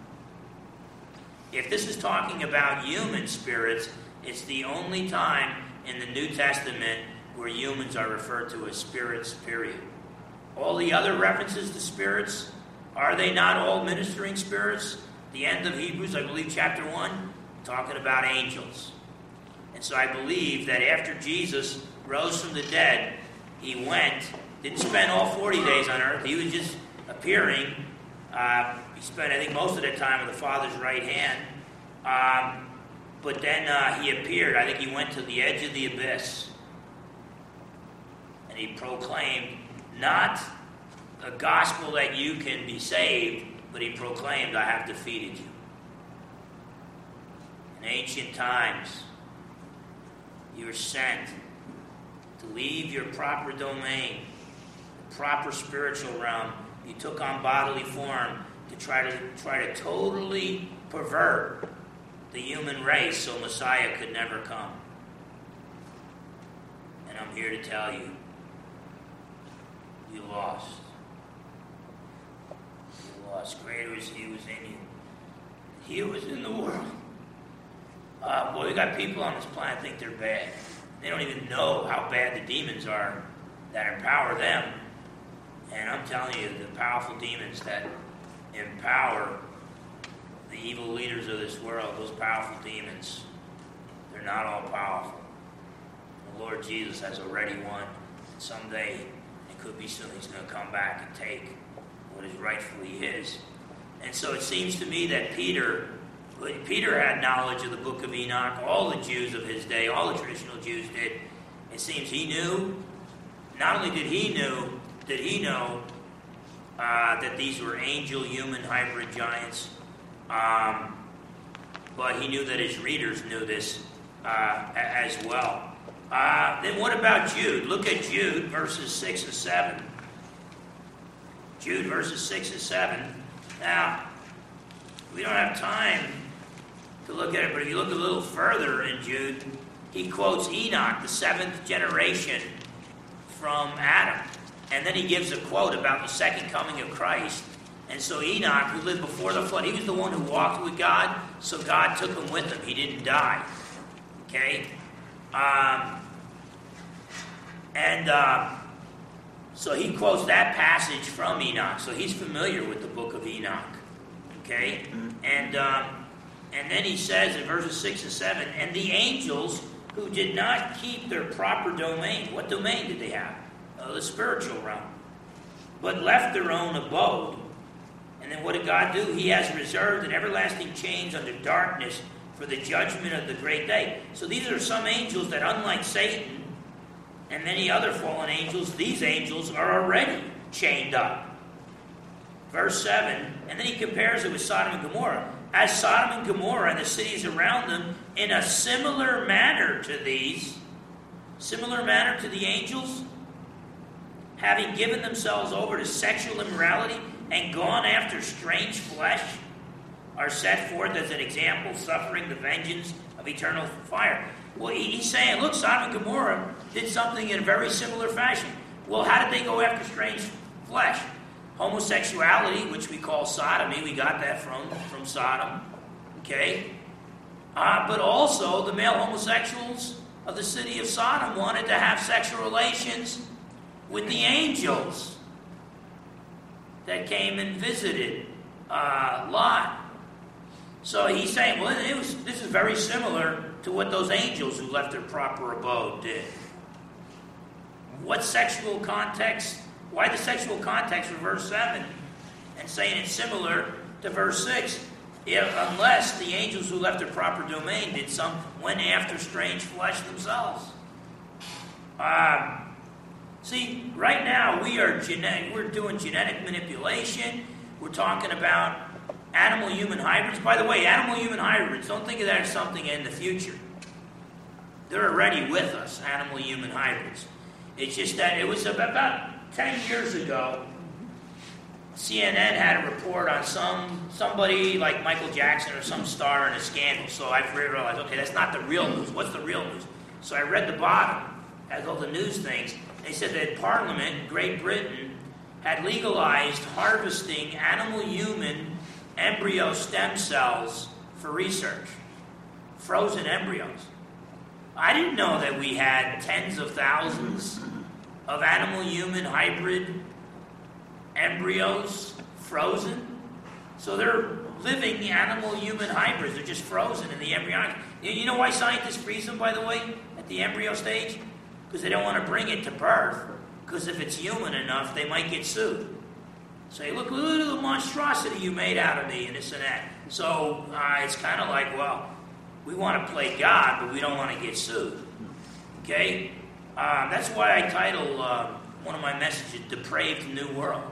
If this is talking about human spirits, it's the only time in the New Testament where humans are referred to as spirits, period. All the other references to spirits, are they not all ministering spirits? The end of Hebrews, I believe, chapter one, talking about angels. And so I believe that after Jesus rose from the dead, he went, didn't spend all forty days on earth. He was just appearing. Uh, he spent, I think, most of the time at the Father's right hand. Um, but then uh, he appeared. I think he went to the edge of the abyss. And he proclaimed not a gospel that you can be saved, but he proclaimed, I have defeated you. In ancient times, you were sent to leave your proper domain, the proper spiritual realm. You took on bodily form to try to try to totally pervert the human race so Messiah could never come. And I'm here to tell you, you lost. You lost. Greater is he who was in you. He who was in the world. Uh, boy, we got people on this planet think they're bad. They don't even know how bad the demons are that empower them. And I'm telling you, the powerful demons that empower the evil leaders of this world, those powerful demons, they're not all powerful. The Lord Jesus has already won. Someday, it could be soon, he's going to come back and take what is rightfully his. And so it seems to me that Peter, Peter had knowledge of the book of Enoch. All the Jews of his day, all the traditional Jews did. It seems he knew. Not only did he know, did he know uh, that these were angel-human hybrid giants, um, but he knew that his readers knew this uh, as well. Uh, then what about Jude? Look at Jude, verses six and seven. Jude, verses six and seven. Now, we don't have time to look at it, but if you look a little further in Jude, he quotes Enoch, the seventh generation from Adam. And then he gives a quote about the second coming of Christ. And so Enoch, who lived before the flood, he was the one who walked with God, so God took him with him. He didn't die. Okay? Um, and uh, so he quotes that passage from Enoch. So he's familiar with the book of Enoch. Okay? And um, and then he says in verses six and seven, and the angels who did not keep their proper domain. What domain did they have? Uh, the spiritual realm. But left their own abode. And then what did God do? He has reserved an everlasting chains under darkness for the judgment of the great day. So these are some angels that, unlike Satan and many other fallen angels, these angels are already chained up. Verse seven, and then he compares it with Sodom and Gomorrah. As Sodom and Gomorrah and the cities around them, in a similar manner to these, similar manner to the angels, having given themselves over to sexual immorality and gone after strange flesh, are set forth as an example, suffering the vengeance of eternal fire. Well, he's saying, look, Sodom and Gomorrah did something in a very similar fashion. Well, how did they go after strange flesh? Homosexuality, which we call sodomy, we got that from, from Sodom. Okay? Uh, but also, the male homosexuals of the city of Sodom wanted to have sexual relations with the angels that came and visited uh, Lot. So he's saying, well, it was, this is very similar to what those angels who left their proper abode did. What sexual context? Why the sexual context for verse seven? And saying it's similar to verse six. If, unless the angels who left their proper domain did some, went after strange flesh themselves. Um, see, right now we are genetic, we're doing genetic manipulation. We're talking about animal-human hybrids. By the way, animal-human hybrids, don't think of that as something in the future. They're already with us, animal-human hybrids. It's just that it was about, about ten years ago, C N N had a report on some somebody like Michael Jackson or some star in a scandal. So I realized, okay, that's not the real news. What's the real news? So I read the bottom, has all the news things. They said that Parliament, Great Britain, had legalized harvesting animal-human embryo stem cells for research. Frozen embryos. I didn't know that we had tens of thousands of animal-human hybrid embryos frozen. So they're living animal-human hybrids. They're just frozen in the embryonic. You know why scientists freeze them, by the way, at the embryo stage? Because they don't want to bring it to birth. Because if it's human enough, they might get sued. Say, look, look at the monstrosity you made out of me, and this and that. So uh, it's kind of like, well, we want to play God, but we don't want to get sued. Okay? Uh, that's why I title uh, one of my messages, Depraved New World.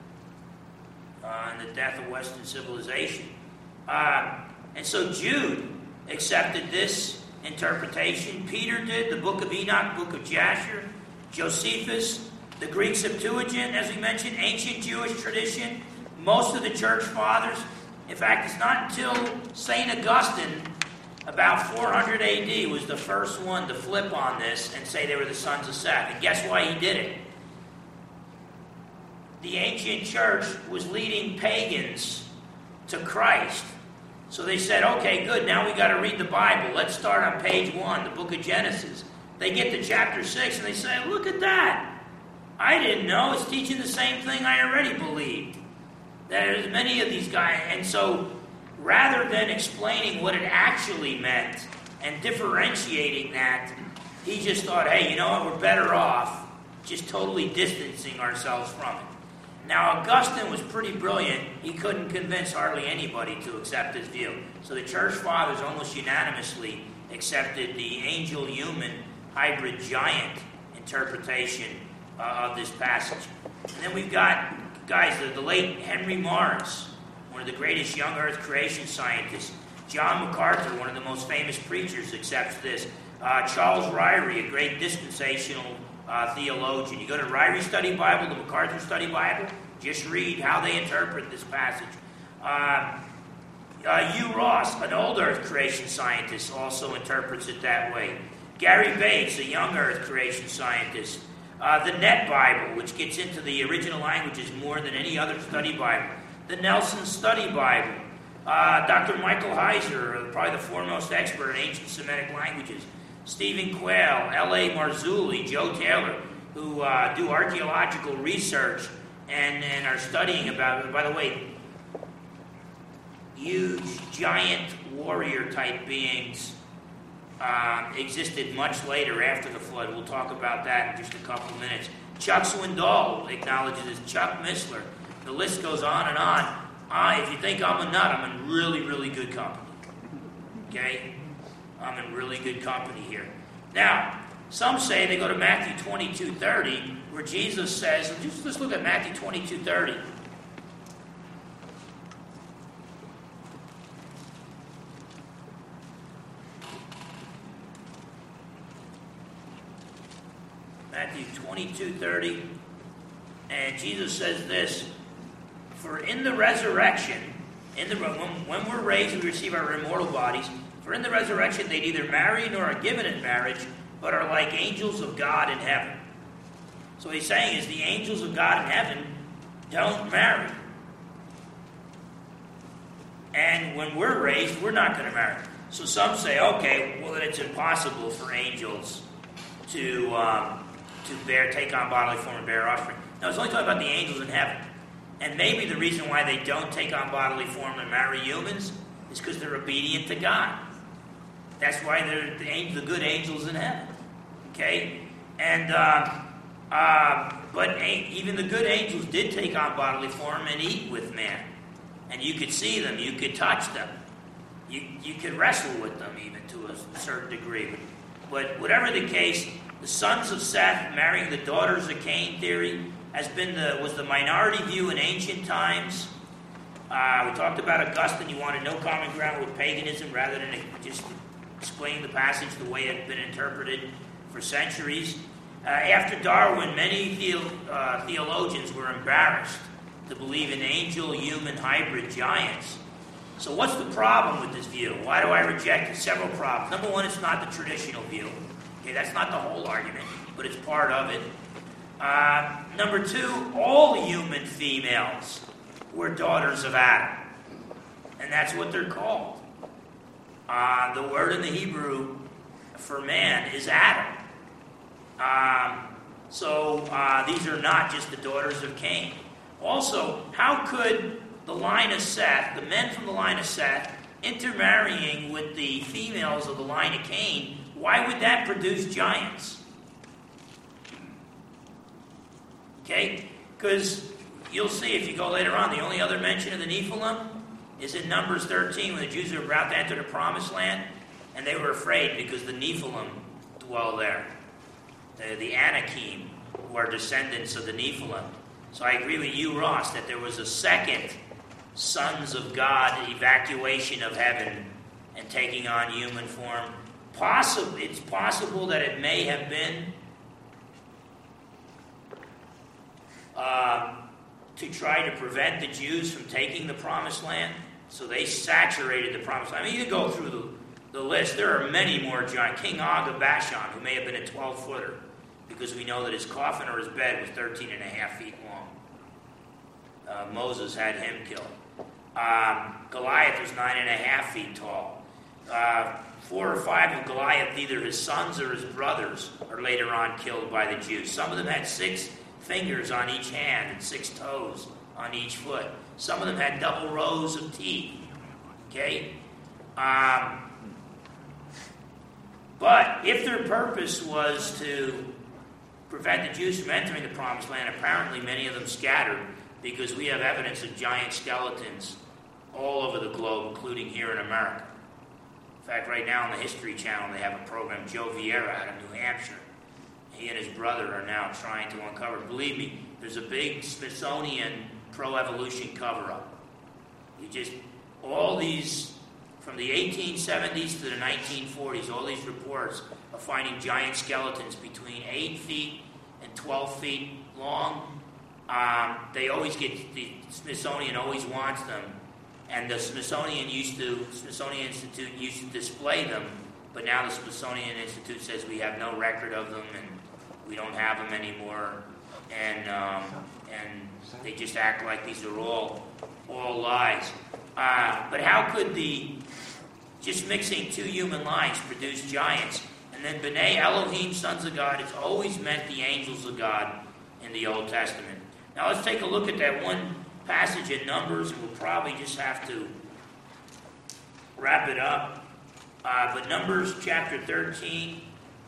Uh, and the death of Western civilization. Uh, and so Jude accepted this interpretation. Peter did, the book of Enoch, book of Jasher, Josephus, the Greek Septuagint, as we mentioned, ancient Jewish tradition, most of the church fathers. In fact, it's not until Saint Augustine, about four hundred A D, was the first one to flip on this and say they were the sons of Seth. And guess why he did it? The ancient church was leading pagans to Christ. So they said, okay, good, now we got to read the Bible. Let's start on page one, the book of Genesis. They get to chapter six and they say, look at that. I didn't know. It's teaching the same thing I already believed. There's many of these guys. And so rather than explaining what it actually meant and differentiating that, he just thought, hey, you know what, we're better off just totally distancing ourselves from it. Now, Augustine was pretty brilliant. He couldn't convince hardly anybody to accept his view. So the church fathers almost unanimously accepted the angel-human hybrid giant interpretation uh, of this passage. And then we've got, guys, the, the late Henry Morris, one of the greatest young earth creation scientists. John MacArthur, one of the most famous preachers, accepts this. Uh, Charles Ryrie, a great dispensational Uh, theologian. You go to Ryrie Study Bible, the MacArthur Study Bible, just read how they interpret this passage. Uh, uh, Hugh Ross, an old earth creation scientist, also interprets it that way. Gary Bates, a young earth creation scientist. Uh, the Net Bible, which gets into the original languages more than any other study Bible. The Nelson Study Bible. Uh, Doctor Michael Heiser, probably the foremost expert in ancient Semitic languages. Stephen Quayle, L A Marzulli, Joe Taylor, who uh, do archaeological research and, and are studying about it. By the way, huge, giant warrior-type beings uh, existed much later after the flood. We'll talk about that in just a couple of minutes. Chuck Swindoll acknowledges this. Chuck Missler. The list goes on and on. Uh, if you think I'm a nut, I'm in really, really good company. Okay? I'm in really good company here. Now, some say they go to Matthew twenty-two thirty, where Jesus says, just let's look at Matthew twenty-two thirty. Matthew twenty-two thirty, and Jesus says this, for in the resurrection, in the when, when we're raised, we receive our immortal bodies. For in the resurrection they neither marry nor are given in marriage, but are like angels of God in heaven. So what he's saying is the angels of God in heaven don't marry. And when we're raised, we're not going to marry. So some say, okay, well, then it's impossible for angels to um, to bear, take on bodily form and bear offspring. No, it's only talking about the angels in heaven. And maybe the reason why they don't take on bodily form and marry humans is because they're obedient to God. That's why they're the, angel, the good angels in heaven. Okay? And, uh, uh, but a- even the good angels did take on bodily form and eat with man. And you could see them, you could touch them. You, you could wrestle with them even to a certain degree. But, but whatever the case, the sons of Seth marrying the daughters of Cain theory has been the was the minority view in ancient times. Uh, we talked about Augustine. You wanted no common ground with paganism rather than just explaining the passage the way it had been interpreted for centuries. Uh, after Darwin, many theo, uh, theologians were embarrassed to believe in angel-human hybrid giants. So what's the problem with this view? Why do I reject it? Several problems. Number one, it's not the traditional view. Okay, that's not the whole argument, but it's part of it. Uh, number two, all human females were daughters of Adam. And that's what they're called. Uh, the word in the Hebrew for man is Adam. Um, so uh, these are not just the daughters of Cain. Also, how could the line of Seth, the men from the line of Seth, intermarrying with the females of the line of Cain, why would that produce giants? Okay? Because you'll see if you go later on, the only other mention of the Nephilim is in Numbers thirteen when the Jews are about to enter the Promised Land, and they were afraid because the Nephilim dwell there. The, the Anakim, who are descendants of the Nephilim. So I agree with you, Ross, that there was a second sons of God evacuation of heaven and taking on human form. Possible, it's possible that it may have been uh, to try to prevent the Jews from taking the Promised Land. So they saturated the Promised Land. I mean, you go through the, the list. There are many more giants. King Og of Bashan, who may have been a twelve-footer, because we know that his coffin or his bed was thirteen and a half feet long. Uh, Moses had him killed. Um, Goliath was nine and a half feet tall. Uh, four or five of Goliath, either his sons or his brothers, are later on killed by the Jews. Some of them had six fingers on each hand and six toes on each foot. Some of them had double rows of teeth. Okay? Um, but if their purpose was to prevent the Jews from entering the Promised Land, apparently many of them scattered, because we have evidence of giant skeletons all over the globe, including here in America. In fact, right now on the History Channel, they have a program, Joe Vieira out of New Hampshire. He and his brother are now trying to uncover. Believe me, there's a big Smithsonian pro-evolution cover-up. You just, all these, from the eighteen seventies to the nineteen forties, all these reports of finding giant skeletons between eight feet and twelve feet long. Um, they always get, the Smithsonian always wants them. And the Smithsonian used to, Smithsonian Institute used to display them, but now the Smithsonian Institute says we have no record of them and we don't have them anymore. And um, and they just act like these are all all lies. Uh, but how could the just mixing two human lines produce giants? And then B'nai Elohim, sons of God, it's always meant the angels of God in the Old Testament. Now let's take a look at that one passage in Numbers. We'll probably just have to wrap it up. Uh, but Numbers chapter thirteen.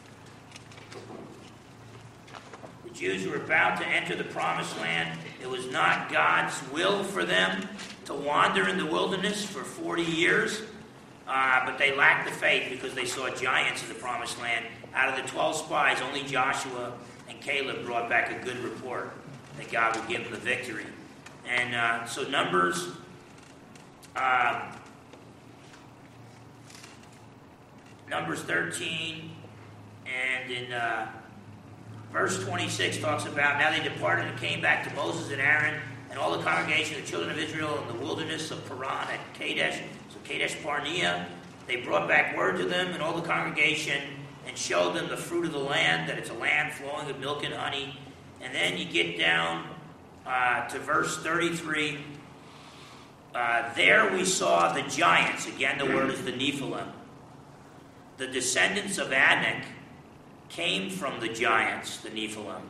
The Jews were about to enter the Promised Land. It was not God's will for them to wander in the wilderness for forty years. Uh, but they lacked the faith because they saw giants in the Promised Land. Out of the twelve spies, only Joshua and Caleb brought back a good report that God would give them the victory. And uh, so Numbers, uh, Numbers thirteen, and in uh, verse twenty-six talks about, now they departed and came back to Moses and Aaron and all the congregation of the children of Israel in the wilderness of Paran at Kadesh, so Kadesh Barnea. They brought back word to them and all the congregation and showed them the fruit of the land, that it's a land flowing with milk and honey. And then you get down uh, to verse thirty-three. Uh, there we saw the giants. Again, the word is the Nephilim. The descendants of Anak came from the giants, the Nephilim.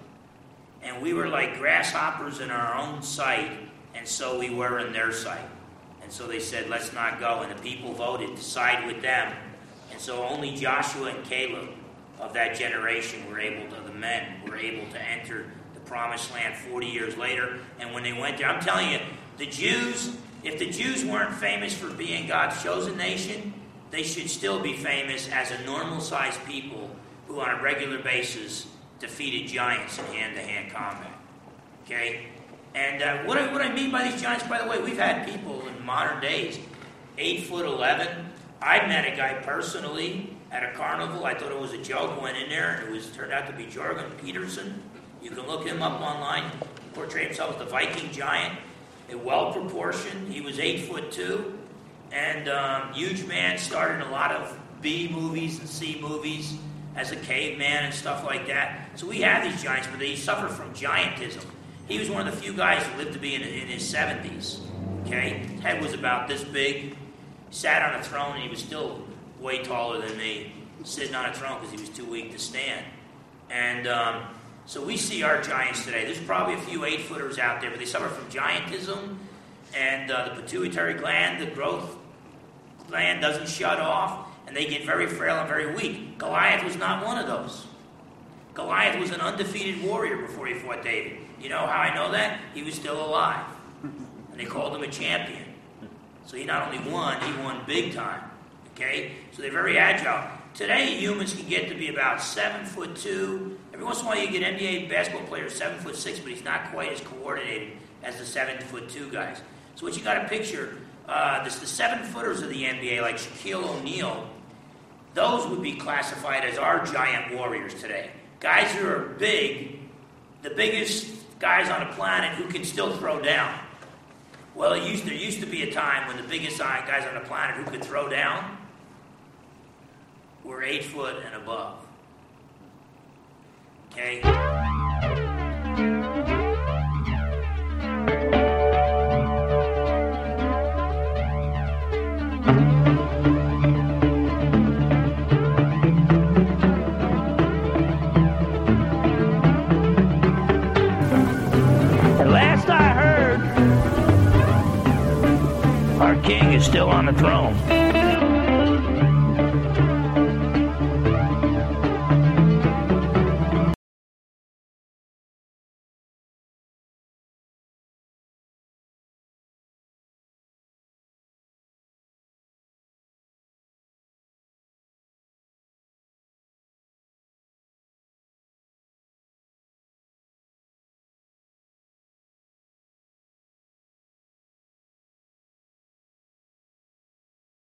And we were like grasshoppers in our own sight, and so we were in their sight. And so they said, let's not go. And the people voted to side with them. And so only Joshua and Caleb of that generation were able to, the men, were able to enter the promised land forty years later. And when they went there, I'm telling you, the Jews, if the Jews weren't famous for being God's chosen nation, they should still be famous as a normal-sized people who on a regular basis defeated giants in hand-to-hand combat. Okay? And uh, what, I, what I mean by these giants, by the way, we've had people in modern days, eight foot eleven. I met a guy personally at a carnival. I thought it was a joke. Went in there, and it was turned out to be Jorgen Peterson. You can look him up online. He portrayed himself as the Viking giant, a well-proportioned. He was eight foot two, and um, huge man. Starred in a lot of B movies and C movies as a caveman and stuff like that. So we have these giants, but they suffer from giantism. He was one of the few guys who lived to be in, in his seventies. Okay, his head was about this big. He sat on a throne, and he was still way taller than me, sitting on a throne because he was too weak to stand. And um, so we see our giants today. There's probably a few eight-footers out there, but they suffer from giantism, and uh, the pituitary gland, the growth gland, doesn't shut off, and they get very frail and very weak. Goliath was not one of those. Goliath was an undefeated warrior before he fought David. You know how I know that? He was still alive. And they called him a champion. So he not only won, he won big time. Okay? So they're very agile. Today, humans can get to be about seven foot two. Every once in a while, you get N B A basketball players seven foot six, but he's not quite as coordinated as the seven foot two guys. So what you got to picture, uh, this, the seven footers of the N B A, like Shaquille O'Neal, those would be classified as our giant warriors today. Guys who are big, the biggest guys on the planet who can still throw down. Well, it used, there used to be a time when the biggest guys on the planet who could throw down were eight foot and above. Okay?